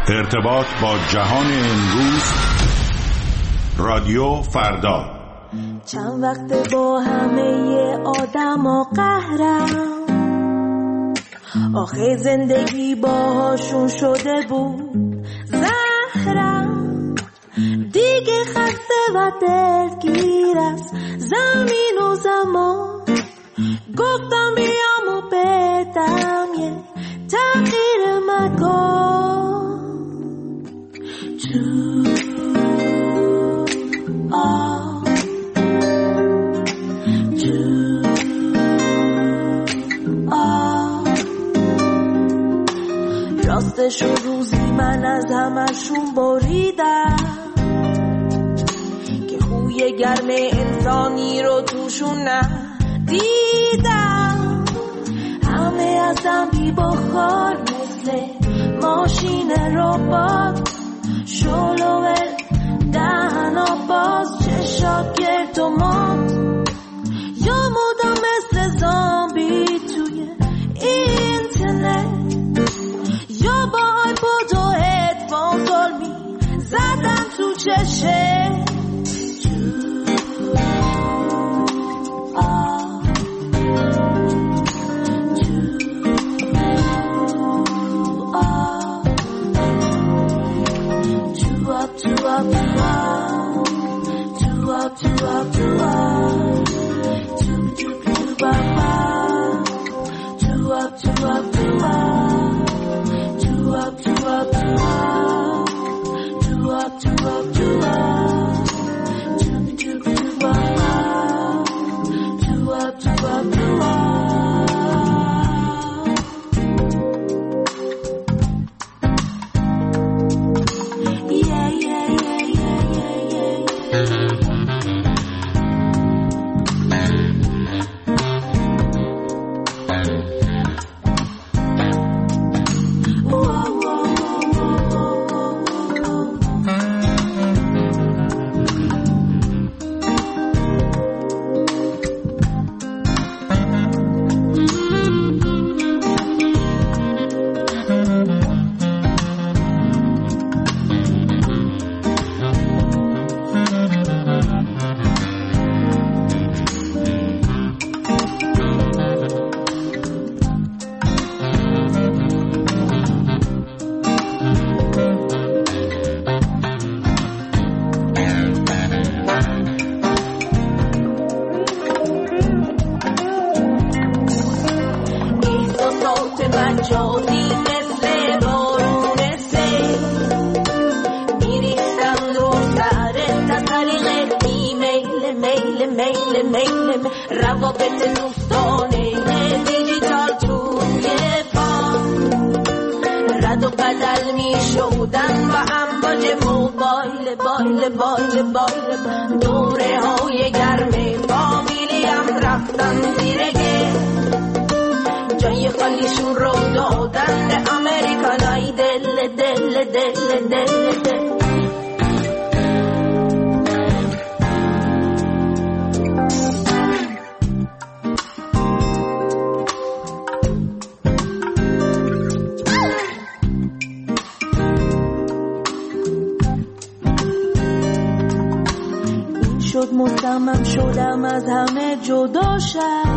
ارتباط با جهان امروز، رادیو فردا. چند وقت با همه آدما قهرم، آخه زندگی باهاشون شده بود زهرم. دیگه خسته و دلگیر از زمین و زمان، گفتم بیام و بدم یه تغییر مکان. راستش و روزی من از همشون بریدم که خوی گرم انسانی رو توشون ندیدم. همه ازم بی بخار مثل ماشین ربات، شلوه دهن و باز چشا گرد و مات، یا مودم مثل زامبی توی اینترنت، یا با آیپود و هدفون ظلمی زدم تو چشه. دوره های گرم فامیلیم رفتن زیرگه، جای خالیشون رو دادن به امریکانای دل دل دل دل دل. مصمم شدم از همه جدا شم،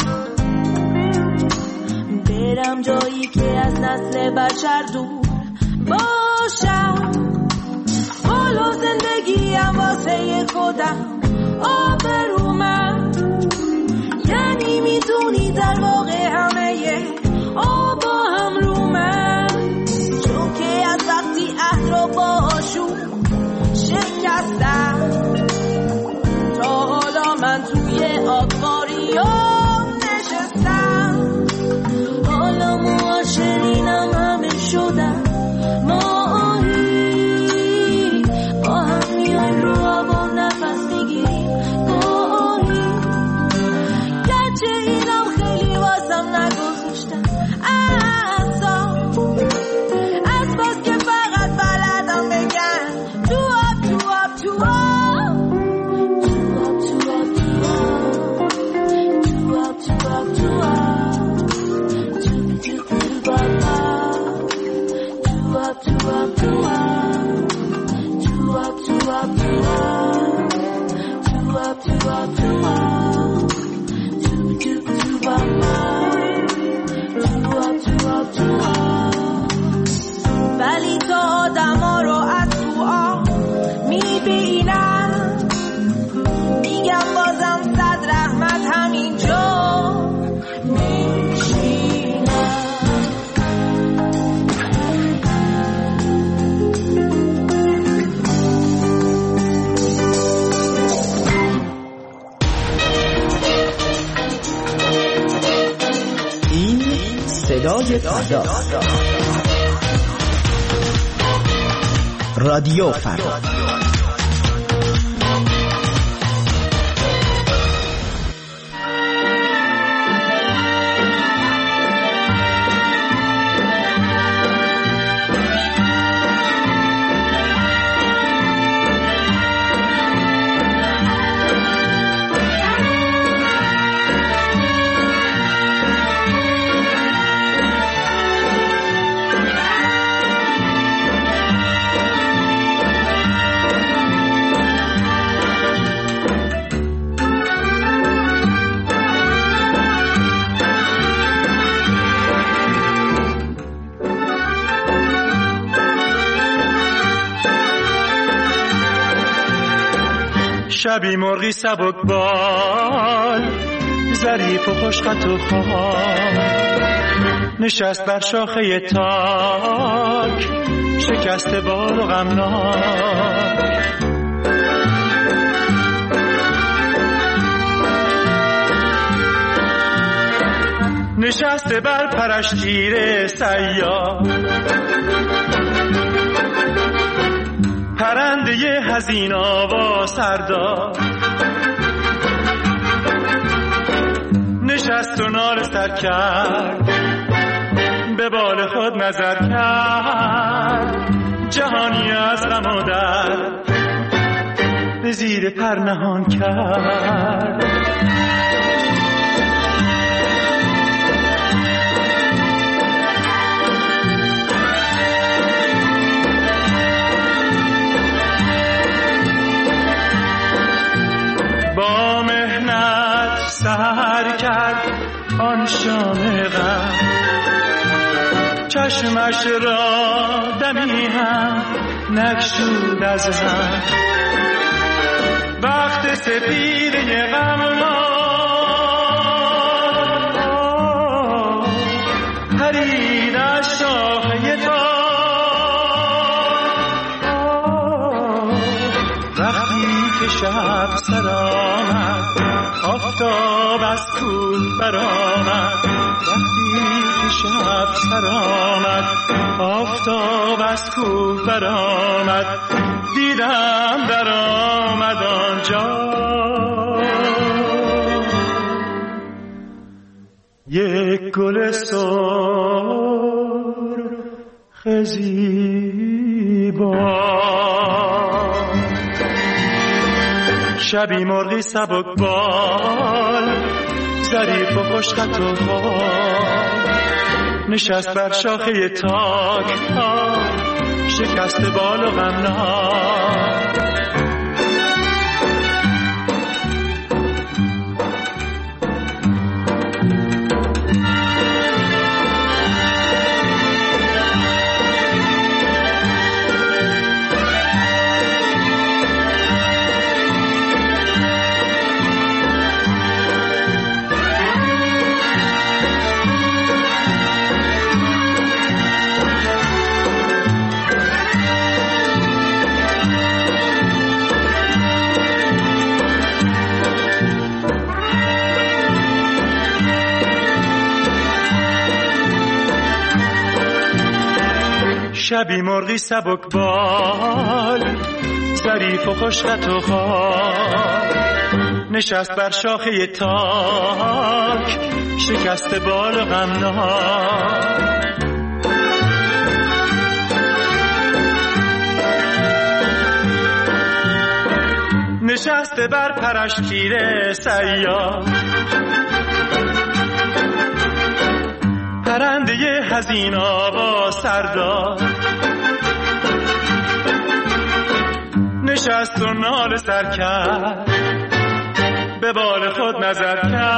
برم جایی که از نسل بشر دور باشم. حالا زندگیم واسه خودم آبرومم، یعنی میدونی در واقع همه آبا هم رومم، چون که از وقتی عهد رو باشون شکستم، حالا من توی آکواریوم نشستم. حالا معاشرینم همه شدم ماهی، با هم میایم رو آبا نفس میگیریم گاهی، گرچه اینم خیلی ولی تو آدما رو از تو آب میبینم، میگم بازم صد رحمت همینجا میشینم. این صدای فردا، رادیو فردا. شبی مرغی سبک بال، ظریف و خوشخط و خواب، نشست بر شاخه تاک، شکست بال و غمناک. نشسته بر پرش تیر سیاه، پرنده حزین آوا سردار، نشست و ناله سر کرد، به بال خود نظر کرد. جهانی از غم و درد به زیر پر نهان کرد. با مهنت سحر کرد آن شام غم، چشمش را دمی هم نگشود از هم. وقت سپیده غم پرید از شاخه شب سر آمد، آفتاب از کوه برآمد. وقتی که شب سر آمد، آفتاب از کوه برآمد. دیدم در آمد آنجا یک گل سرخ زیبا. شبی مرغی سبک بال، ظریف و خوشخط و خواب، نشست بر شاخه تاک، شکست بال و غمناک. شبی مرغی سبک بال، ظریف و خوشخط و خواب، نشست بر شاخه تاک، شکست بال و غمناک. نشسته بر پرش تیر سیاه، پرنده حزین آوا سردار، نشست و نال سر کرد، به بال خود نظر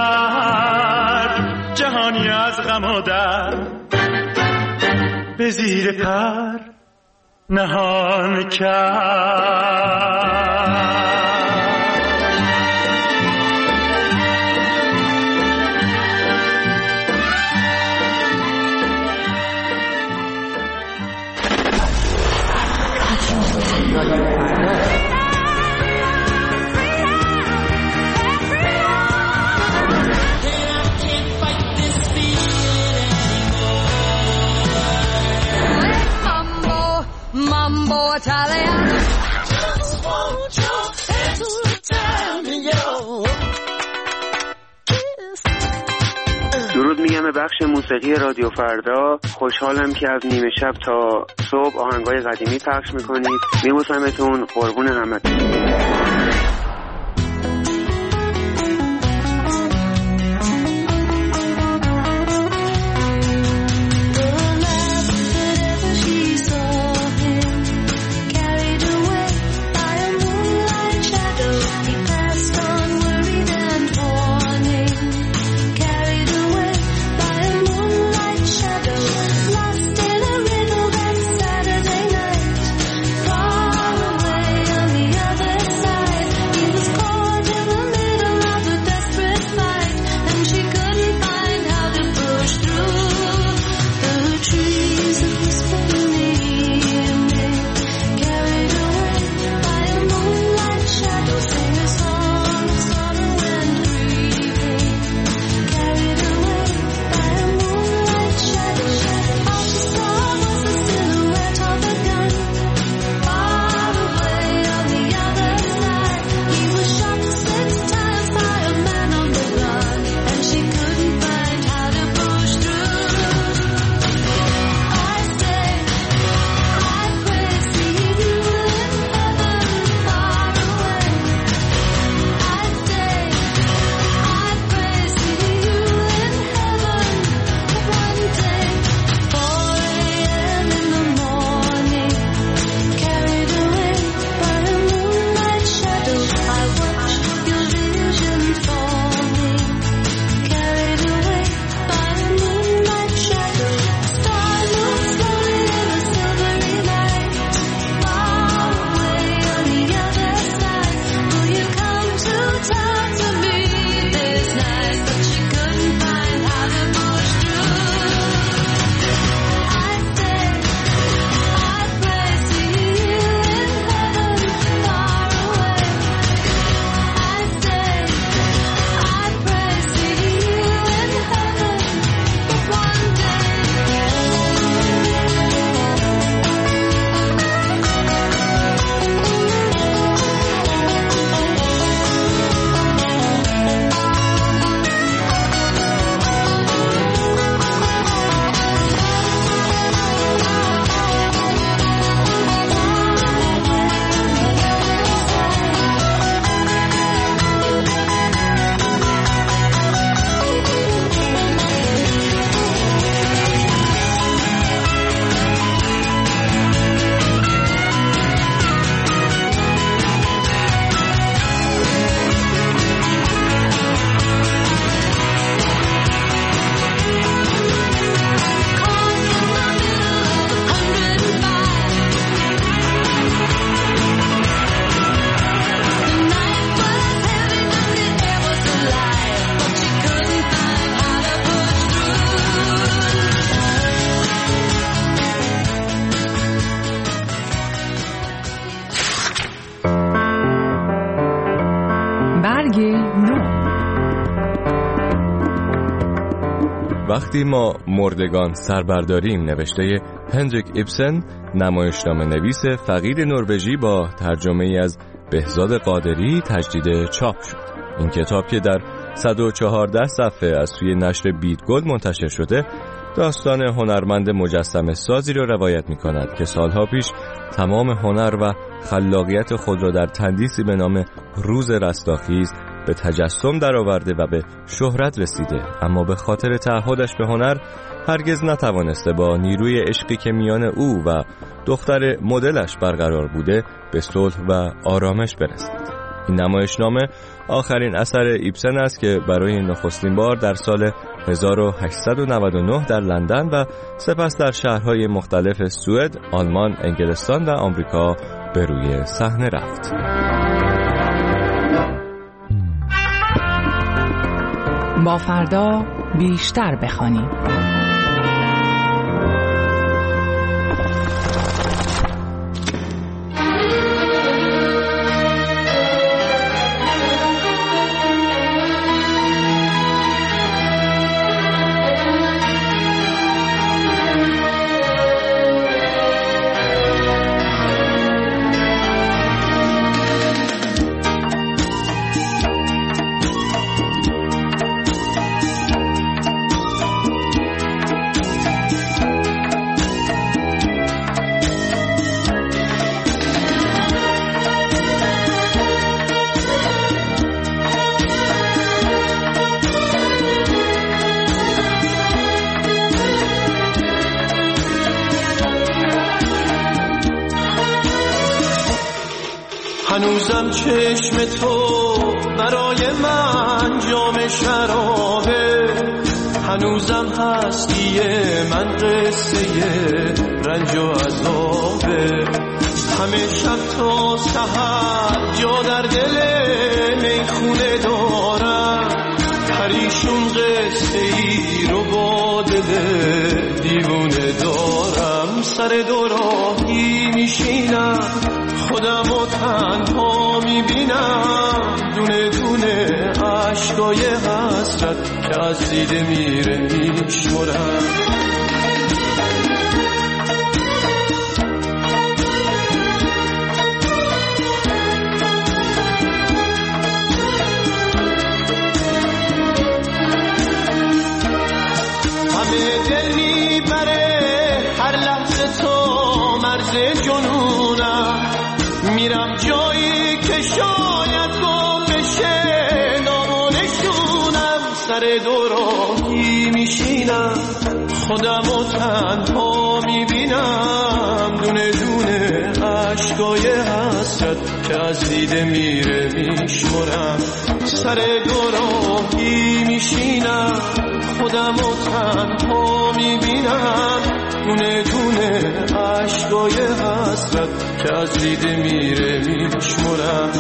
کرد، جهانی از غم و درد به زیر پر نهان کرد. درود میگم به بخش موسیقی رادیو فردا. خوشحالم که از نیمه شب تا صبح آهنگای قدیمی پخش میکنید. میبوسمتون، قربون همتون. وقتی ما مردگان سربرداریم نوشته هندریک ایبسن، نمایشنامه نویس فقید نروژی با ترجمه ای از بهزاد قادری تجدید چاپ شد. این کتاب که در 114 صفحه از سوی نشر بیدگل منتشر شده، داستان هنرمند مجسمه سازی را روایت می کند که سالها پیش تمام هنر و خلاقیت خود را در تندیسی به نام روز رستاخیز به تجسم درآورده و به شهرت رسیده، اما به خاطر تعهدش به هنر هرگز نتوانسته با نیروی عشقی که میان او و دختر مدلش برقرار بوده به صلح و آرامش برسد. این نمایشنامه آخرین اثر ایبسن است که برای نخستین بار در سال 1899 در لندن و سپس در شهرهای مختلف سوئد، آلمان، انگلستان و آمریکا به روی صحنه رفت. با فردا بیشتر بخوانیم. هنوزم چشم تو برای من جام شرابه، هنوزم هستی من قصه رنج و عذابه. همه شب تا سحر جا در دل میخونه دارم، پریشون قصه ای رو با دل دیوونه دارم. سر دوراهی میشینم خودمو تنها میبینم، دونه دونه عشقای حسرت که از دیده میره میشمرم. همه دل میبره هر لحظه تو مرز جنونم، میرم جایی که شاید گم بشه نام و نشونم. سر دوراهی میشینم خودمو تنها میبینم، دونه دونه عشقای حسرت که از دیده میره میشمرم. سر دوراهی میشینم خودمو تنها میبینم، دونه دونه عشقای حسرت که از دیده میره میشمرم.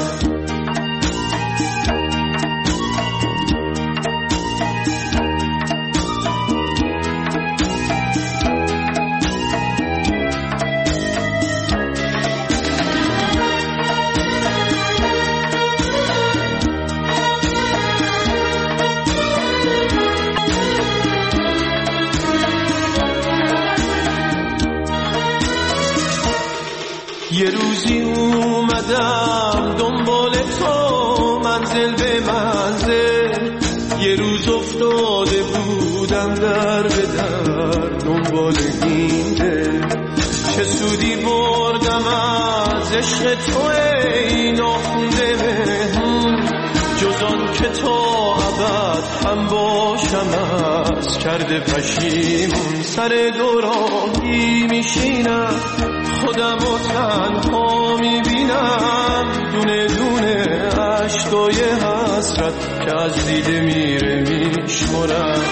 یه روزی اومدم دنبال تو منزل به منزل، یه روز افتاده بودم در به در دنبال این دل. چه سودی بردم از عشق تو ای ناخونده مهمون، جز آن که تا ابد هم باشم از کرده پشیمون. سر دوراهی میشینم خودمو تنها میبینم، دونه دونه عشقای حسرت که از دیده میره میشمرم.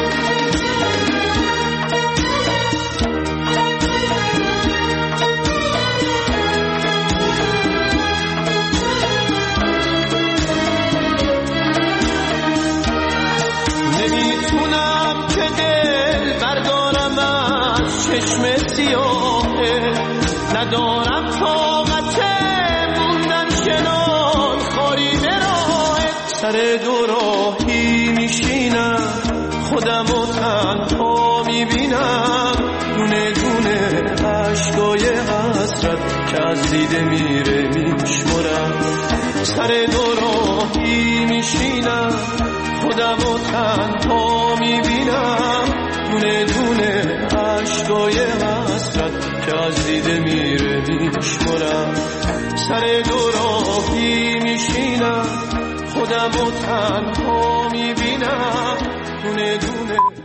نمیتونم که دل بردارم از چشم سیاهه، ندارم طاقت موندن کنار خاری براهت. سر دوراهی میشینم خودمو تنها میبینم، دونه دونه عشقای حسرت که از دیده میره میشمرم. سر دوراهی میشینم خودمو تنها میبینم، دونه دونه عشقای حسرت که از دیده میره میشمرم. سر دوراهی میشینم خودمو تنها میبینم، دونه دونه